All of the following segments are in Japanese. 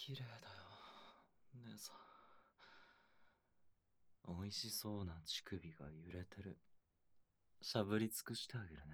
綺麗だよ姉さん。美味しそうな乳首が揺れてる。しゃぶり尽くしてあげるね。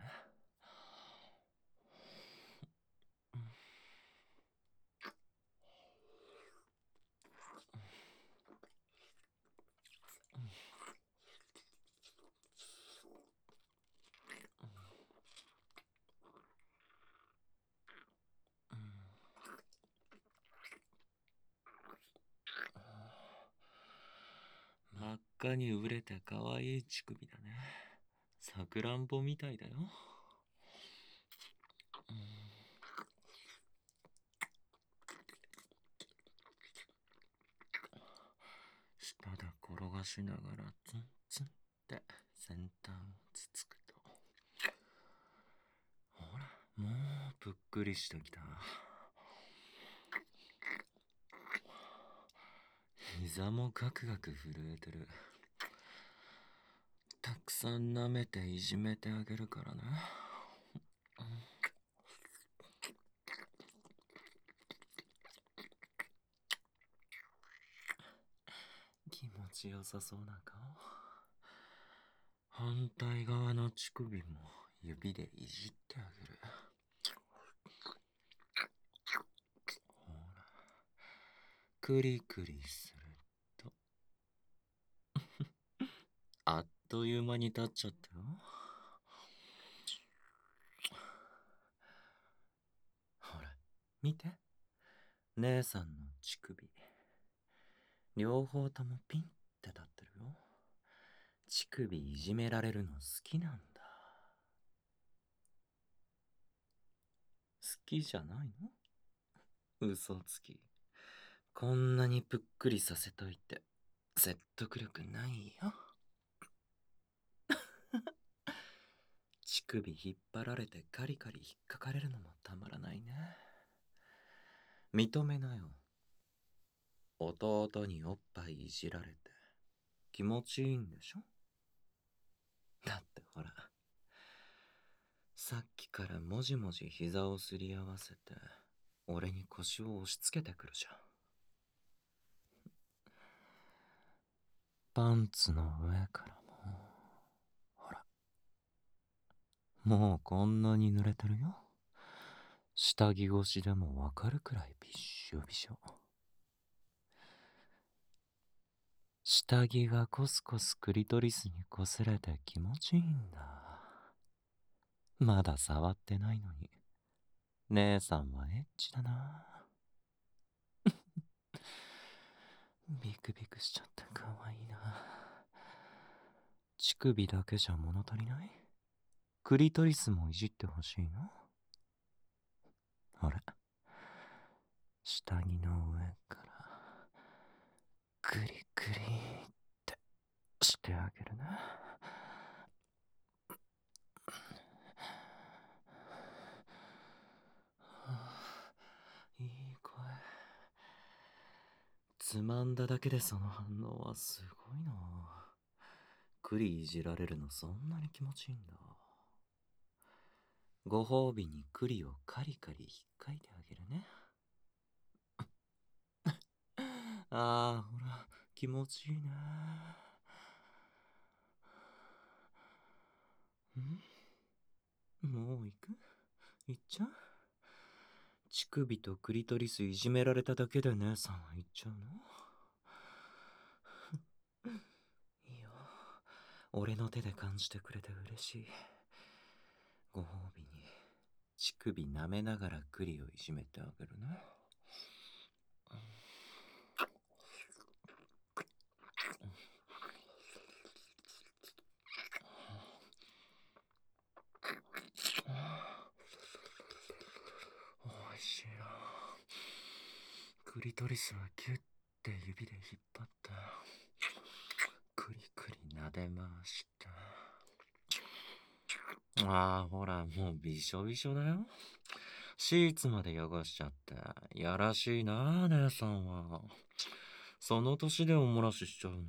真っ赤に熟れて可愛い乳首だね。さくらんぼみたいだよ。舌で転がしながらツンツンって先端をつつくと、ほらもうぷっくりしてきた。膝もガクガク震えてる。たくさん舐めていじめてあげるからね。気持ちよさそうな顔。反対側の乳首も指でいじってあげる。ほら、クリクリするとあっという間に立っちゃったよ。ほら見て、姉さんの乳首両方ともピンって立ってるよ。乳首いじめられるの好きなんだ。好きじゃないの？嘘つき。こんなにぷっくりさせといて説得力ないよ。乳首引っ張られてカリカリ引っかかれるのもたまらないね。認めなよ。弟におっぱいいじられて気持ちいいんでしょ？だってほら、さっきからもじもじ膝をすり合わせて俺に腰を押し付けてくるじゃん。パンツの上からも、ほらもうこんなに濡れてるよ。下着越しでもわかるくらいびっしょびしょ。下着がコスコスクリトリスに擦れて気持ちいいんだ。まだ触ってないのに姉さんはエッチだな。ビクビクしちゃってかわいいな。乳首だけじゃ物足りない？クリトリスもいじってほしいの？ほら、下着の上からクリクリってしてあげるな。いい声。つまんだだけでその反応はすごいな。クリいじられるのそんなに気持ちいいんだ。ご褒美にクリをカリカリ引っかいてあげるね。ああ、ほら、気持ちいいな。もう行く？行っちゃう？乳首とクリトリスいじめられただけで姉さんは行っちゃうの？いいよ。俺の手で感じてくれて嬉しい。ご褒美に乳首舐めながらクリをいじめてあげるね。おいしいな。クリトリスはギュッて指で引っ張ってクリクリ撫でました。ああ、ほらもうびしょびしょだよ。シーツまで汚しちゃってやらしいな。姉さんはその年でおもらししちゃうの？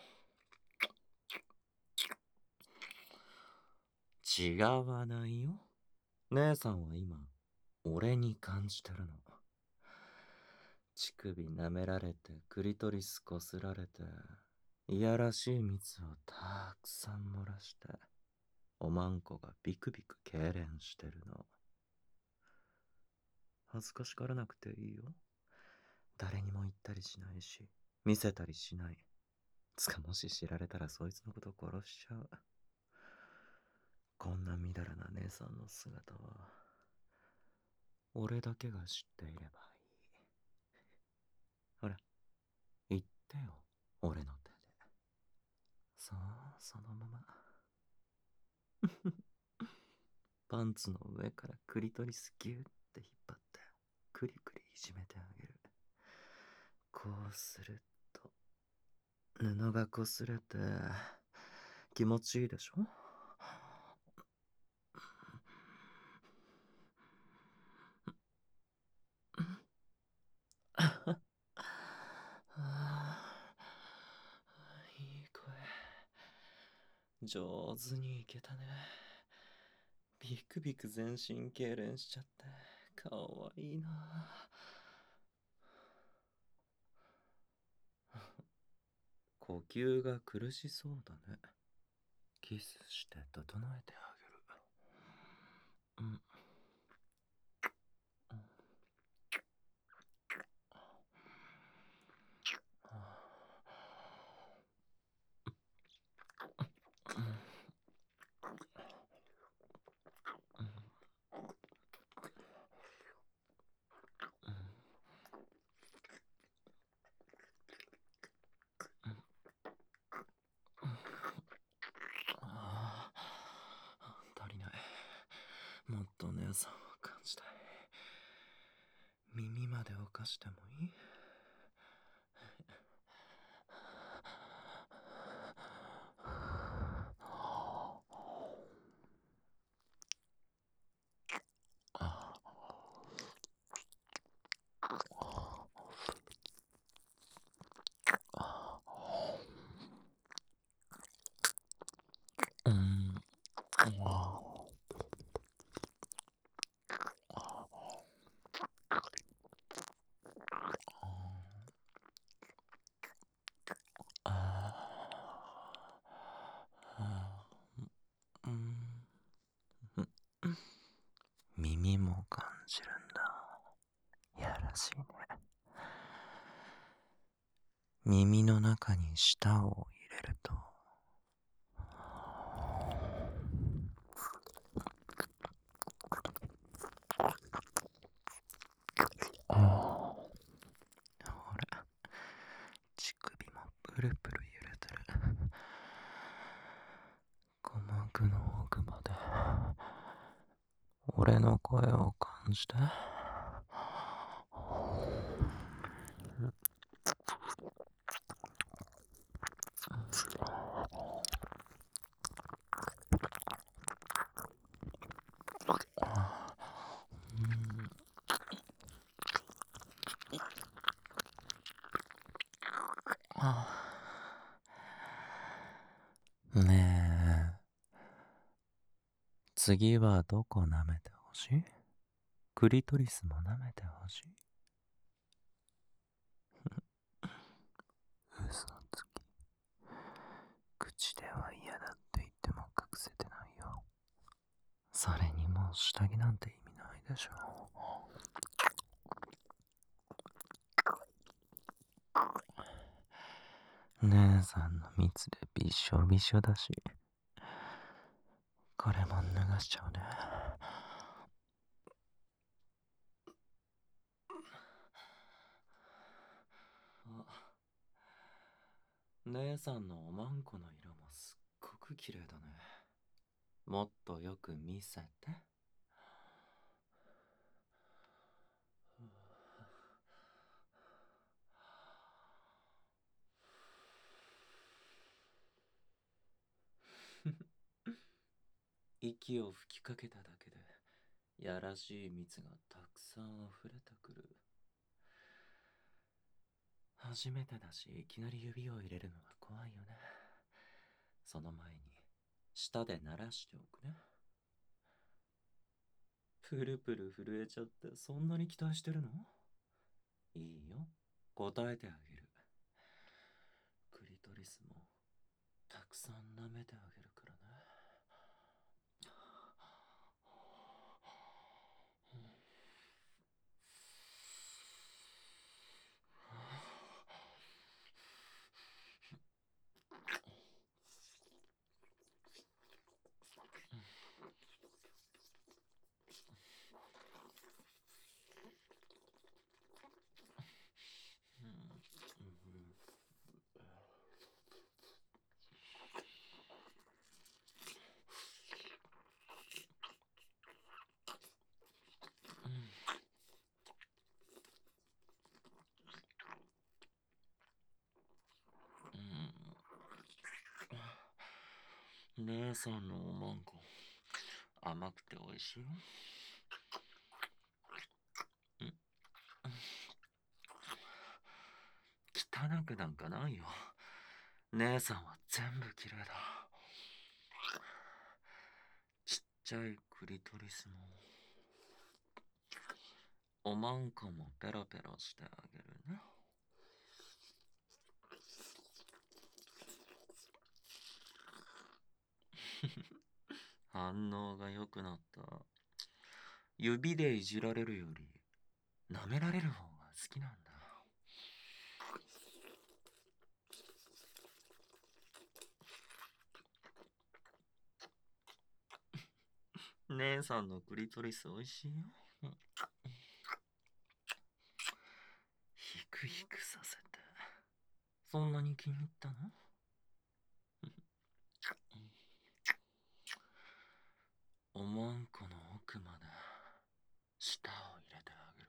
違わないよ。姉さんは今俺に感じてるの。 乳首舐められて、クリトリスこすられて、いやらしい蜜をたくさん漏らして、おまんこがビクビク痙攣してるの。恥ずかしがらなくていいよ。誰にも言ったりしないし、見せたりしない。つかもし知られたらそいつのこと殺しちゃう。こんなみだらな姉さんの姿は、俺だけが知っていればいい。ほら、言ってよ、俺の手で。そう、そのまま。パンツの上からクリトリスギューって引っ張って、クリクリいじめてあげる。こうすると、布が擦れて、気持ちいいでしょ？いい声。上手にいけたね。ビクビク全身痙攣しちゃって、かわいいな。呼吸が苦しそうだね。キスして整えてあげる。うん。足りない。もっと姉さんを感じたい。耳までおかしてもいい？うん。耳も感じるんだ。やらしいね。耳の中に舌を入れると、ほら、乳首もプルプル揺れてる。鼓膜の奥まで俺の声を感じて。ねえ、次はどこ舐めてほしい？クリトリスも舐めてほしい？嘘つき。口では嫌だって言っても隠せてないよ。それにもう下着なんて意味ないでしょ。姉さんの蜜でびしょびしょだし、これも脱がしちゃうね。姉さんのおまんこの色もすっごく綺麗だね。もっとよく見せて。息を吹きかけただけでやらしい蜜がたくさん溢れてくる。初めてだし、いきなり指を入れるのは怖いよね。その前に舌で鳴らしておくね。プルプル震えちゃって、そんなに期待してるの？ いいよ。答えてあげる。クリトリスもたくさん舐めてあげるからね。姉さんのおまんこ甘くておいしいよ。汚くなんかないよ。姉さんは全部綺麗だ。ちっちゃいクリトリスもおまんこもペロペロしてあげるね。反応が良くなった。指でいじられるより舐められる方が好きなんだ。姉さんのクリトリス美味しいよ。ヒクヒクさせて。そんなに気に入ったの？おまんこの奥まで舌を入れてあげる。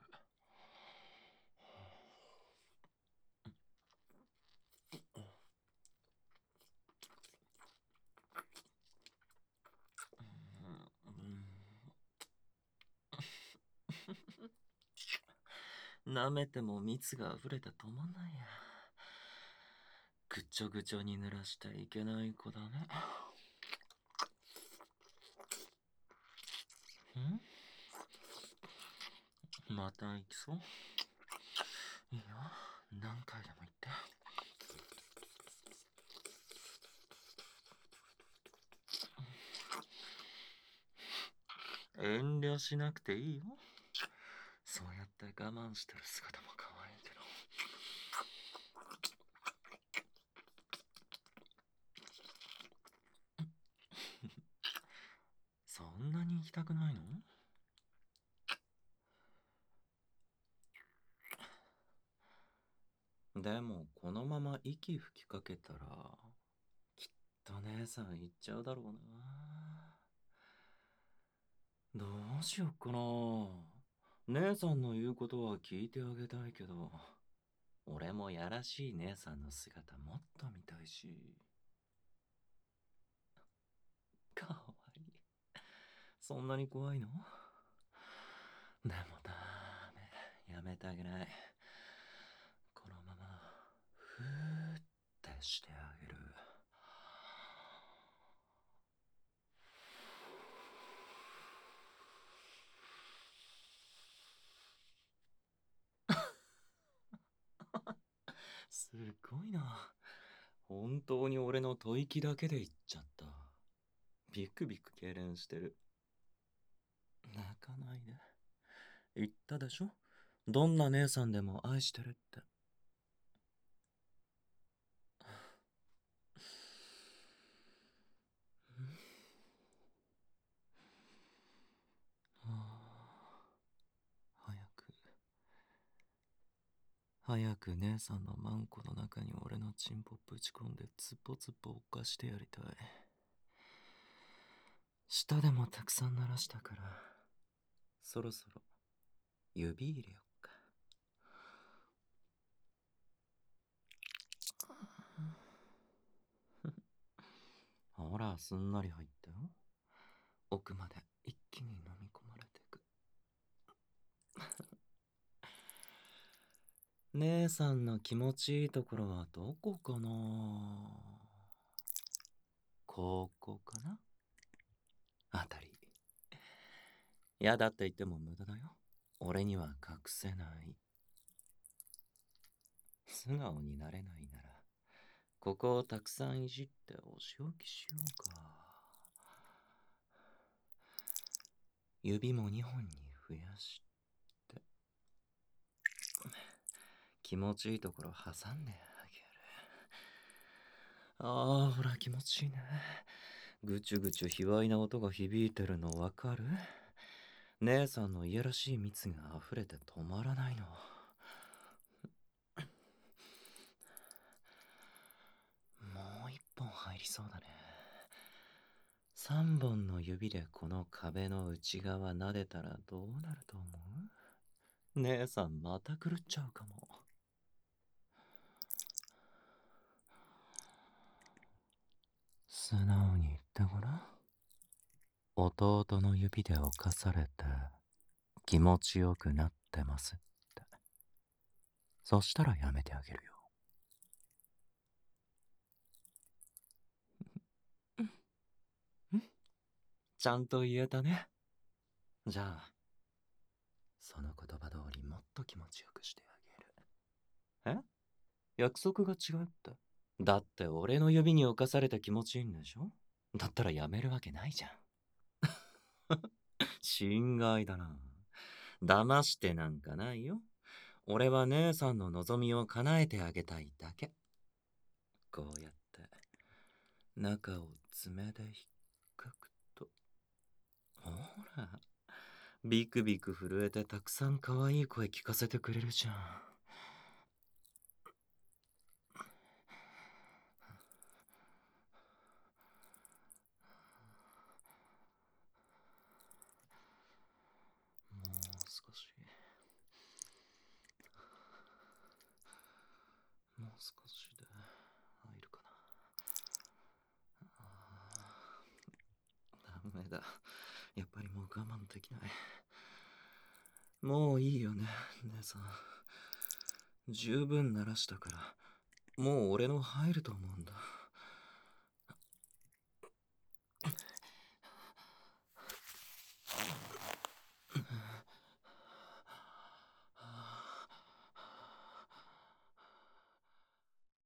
舐めても蜜が溢れて止まんないや。ぐちょぐちょに濡らしちゃいけない子だね。また行きそう？いいよ、何回でも言って。遠慮しなくていいよ。そうやって我慢してる姿も可愛いけど。そんなに行きたくないの？でもこのまま息吹きかけたらきっと姉さん行っちゃうだろうな。どうしよっかな。姉さんの言うことは聞いてあげたいけど、俺もやらしい姉さんの姿もっと見たいし。かわいい。そんなに怖いの？でもダメ。やめてあげない。このままふーってしてあげる。すごいな。本当に俺の吐息だけで言っちゃった。ビクビク痙攣してる。泣かないで。言ったでしょ、どんな姉さんでも愛してるって。早く姉さんのマンコの中に俺のチンポぶち込んでツポツポ犯してやりたい。舌でもたくさん鳴らしたから、そろそろ指入れよっか。ほら、すんなり入ったよ。奥まで一気に飲み込まれてく。姉さんの気持ちいいところはどこかな？ここかなあたり。やだって言っても無駄だよ。俺には隠せない。 素直になれないなら、ここをたくさんいじってお仕置きしようか。指も2本に増やして、気持ちいいところ挟んであげる。ああ、ほら気持ちいいね。ぐちゅぐちゅ卑猥な音が響いてるのわかる？姉さんのいやらしい蜜が溢れて止まらないの。もう一本入りそうだね。3本の指でこの壁の内側撫でたらどうなると思う？姉さんまた狂っちゃうかも。素直に言ってごらん。弟の指で侵されて気持ちよくなってますって。そしたらやめてあげるよ。ちゃんと言えたね。じゃあ、その言葉通りもっと気持ちよくしてあげる。約束が違うって。だって俺の指に侵されて気持ちいいんでしょ？だったらやめるわけないじゃん。心外だな。騙してなんかないよ。俺は姉さんの望みを叶えてあげたいだけ。こうやって中を爪で引っかくと、ほら、ビクビク震えてたくさん可愛い声聞かせてくれるじゃん。もう少し、もう少しで入るかな。ダメだ。やっぱりもう我慢できない。もういいよね、姉さん。十分鳴らしたから、もう俺の入ると思うんだ。